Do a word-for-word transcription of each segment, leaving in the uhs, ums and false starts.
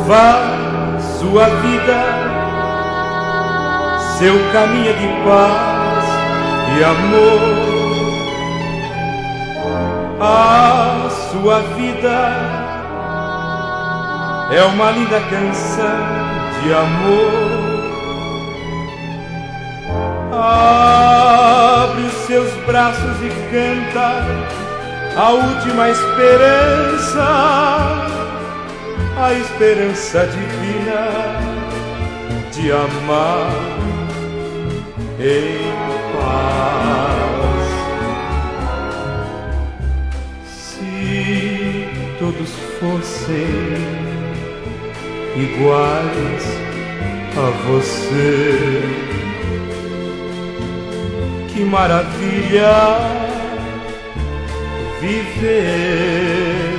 Vá sua vida, seu caminho de paz e amor. A sua vida é uma linda canção de amor. Abre os seus braços e canta a última esperança, a esperança divina de amar em paz. Se todos fossem iguais a você, que maravilha viver.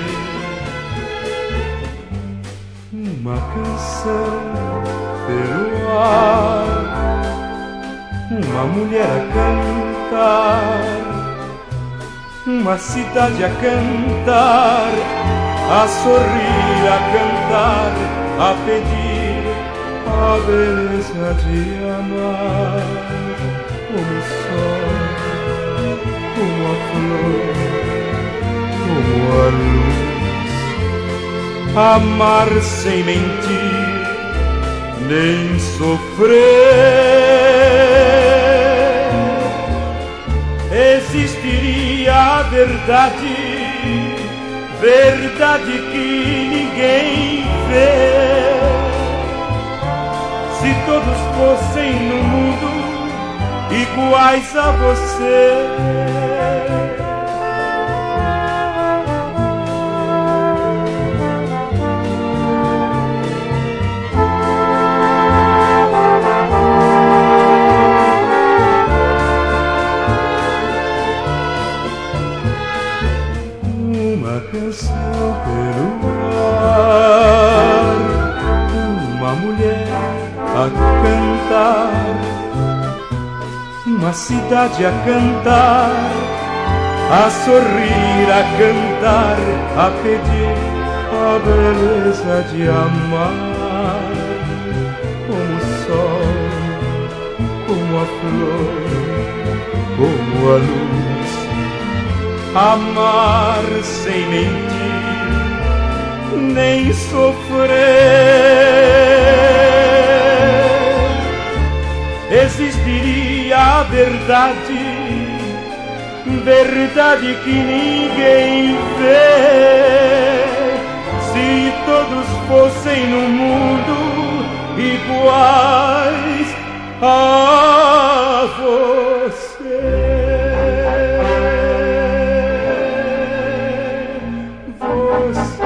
Uma canção pelo ar, uma mulher a cantar, uma cidade a cantar, a sorrir, a cantar, a pedir a beleza de amar. Como o sol, como a flor, como a luz. Amar sem mentir, nem sofrer. Existiria a verdade, verdade que ninguém vê. Se todos fossem no mundo iguais a você. Uma canção pelo ar, uma mulher a cantar, uma cidade a cantar, a sorrir, a cantar, a pedir a beleza de amar. Como o sol, como a flor, como a luz. Amar sem mentir, nem sofrer. Existiria a verdade, verdade que ninguém vê. Se todos fossem no mundo iguais a você. Você